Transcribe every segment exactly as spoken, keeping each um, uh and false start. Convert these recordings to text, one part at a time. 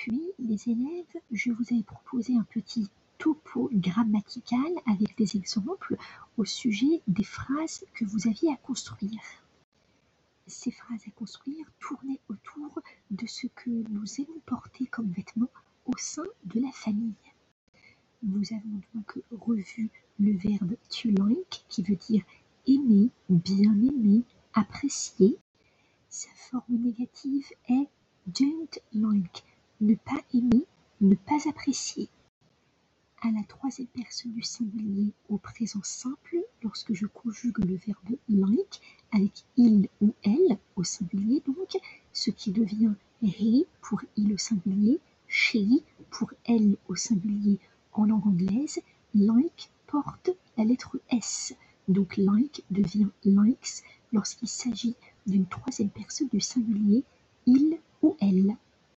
Puis, les élèves, je vous avais proposé un petit topo grammatical avec des exemples au sujet des phrases que vous aviez à construire. Ces phrases à construire tournaient autour de ce que nous aimons porter comme vêtements au sein de la famille. Nous avons donc revu le verbe to like qui veut dire aimer, bien aimer, apprécier. Sa forme négative est don't like, ne pas aimer, ne pas apprécier. À la troisième personne du singulier au présent simple, lorsque je conjugue le verbe like avec il ou elle au singulier donc, ce qui devient he pour il au singulier, she pour elle au singulier en langue anglaise, like porte la lettre S. Donc like devient likes lorsqu'il s'agit d'une troisième personne du singulier, il ou elle.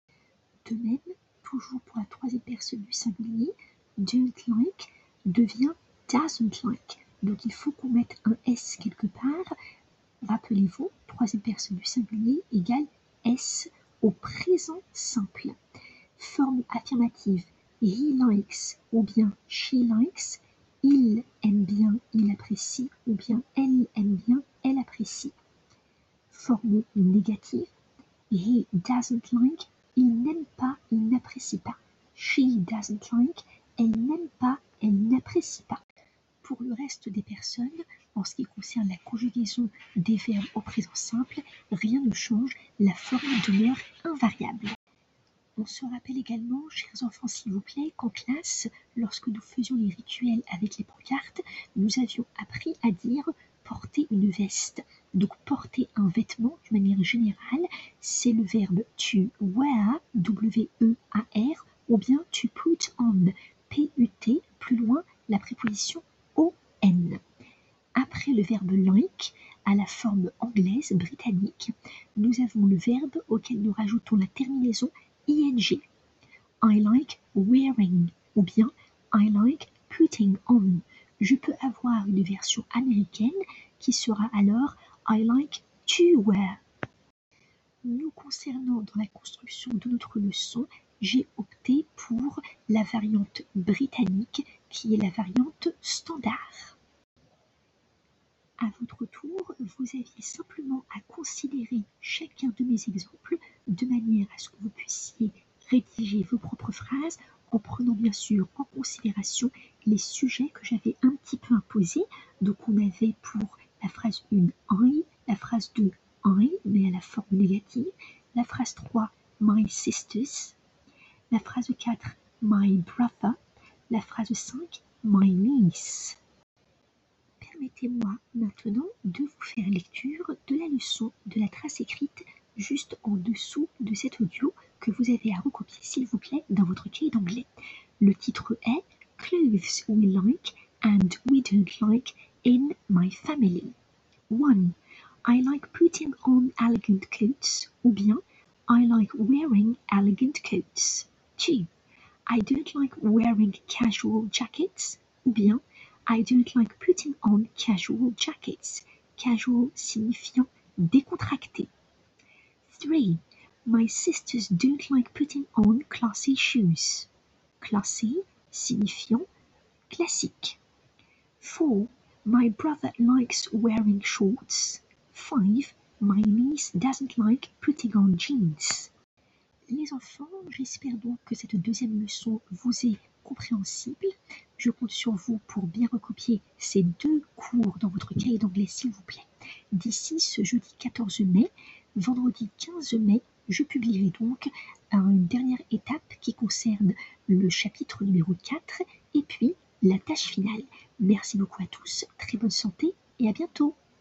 De même, toujours pour la troisième personne du singulier, don't like devient doesn't like. Donc il faut qu'on mette un S quelque part. Rappelez-vous, troisième personne du singulier égale S au présent simple. Forme affirmative, he likes ou bien she likes, il aime bien, il apprécie ou bien elle aime bien, elle apprécie. Forme négative, he doesn't like, il n'aime pas, il n'apprécie pas. She doesn't like, elle n'aime pas, elle n'apprécie pas. Pour le reste des personnes, en ce qui concerne la conjugaison des verbes au présent simple, rien ne change, la forme demeure invariable. On se rappelle également, chers enfants s'il vous plaît, qu'en classe, lorsque nous faisions les rituels avec les pancartes, nous avions appris à dire porter une veste. Donc porter un vêtement de manière générale, c'est le verbe to wear, W E A R, ou bien to put on, P U T, plus loin la préposition O N. Après le verbe like, à la forme anglaise britannique, nous avons le verbe auquel nous rajoutons la terminaison ing. I like wearing ou bien I like putting on. Je peux avoir une version américaine qui sera alors I like to wear. Nous concernant dans la construction de notre leçon, j'ai opté pour la variante britannique qui est la variante standard. À votre tour, vous aviez simplement à considérer chacun de mes exemples de manière à ce que vous puissiez rédiger vos propres phrases en prenant bien sûr en considération les sujets que j'avais un petit peu imposés. Donc on avait pour la phrase un, I, la phrase deux, I, mais à la forme négative, la phrase trois, my sisters, la phrase quatre, my brother, la phrase cinq, my niece. Permettez-moi maintenant de vous faire lecture de la leçon de la trace écrite juste en dessous de cet audio que vous avez à recopier s'il vous plaît dans votre cahier d'anglais. Le titre est Clothes we like and we don't like in my family. one. I like putting on elegant coats ou bien I like wearing elegant coats. two. I don't like wearing casual jackets ou bien I don't like putting on casual jackets. Casual signifiant décontracté. three. My sisters don't like putting on classy shoes. Classy signifiant classique. four. My brother likes wearing shorts. five. My niece doesn't like putting on jeans. Les enfants, j'espère donc que cette deuxième leçon vous est compréhensible. Je compte sur vous pour bien recopier ces deux cours dans votre cahier d'anglais s'il vous plaît. D'ici ce jeudi quatorze mai, vendredi quinze mai, je publierai donc une dernière étape qui concerne le chapitre numéro quatre et puis la tâche finale. Merci beaucoup à tous, très bonne santé et à bientôt.